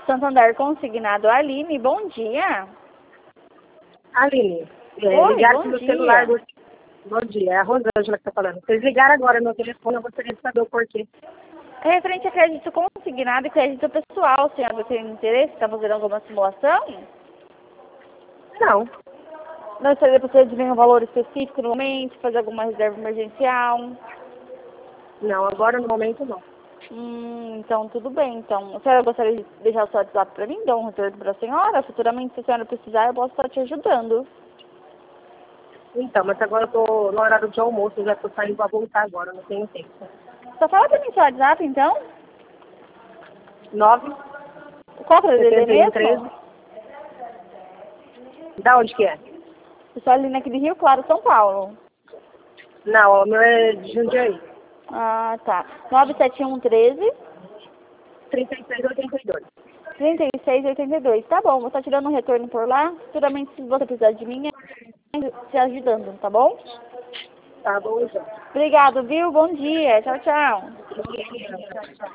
Santander Consignado, Aline, bom dia. Aline, Oi, ligaram bom pro meu dia. celular. Bom dia, é a Rosângela que tá falando. Vocês ligaram agora no meu telefone, eu gostaria de saber o porquê. É referente a crédito consignado e crédito pessoal, a senhora tem interesse? Está fazendo alguma simulação? Não, Não seria para você adivinhar um valor específico no momento, fazer alguma reserva emergencial? não, agora no momento não. Então tudo bem. Então, a senhora gostaria de deixar o seu WhatsApp para mim, dar um retorno para a senhora? Futuramente, se a senhora precisar, eu posso estar te ajudando. Então, mas agora eu tô no horário de almoço, eu já tô saindo pra voltar agora, não tenho tempo. Só fala para mim seu WhatsApp, então. 9 Qual que é o DDD 71 13. mesmo? Da onde que é? Eu sou ali naquele Rio Claro, São Paulo. Não, o meu é de Jundiaí. Ah, tá. 97113 3682. 3682. Tá bom, vou estar tirando um retorno por lá. Futuramente, se você precisar de mim, eu te ajudando, tá bom? Tá bom, então. Obrigado, viu? Bom dia. Tchau, tchau. Tchau, tchau.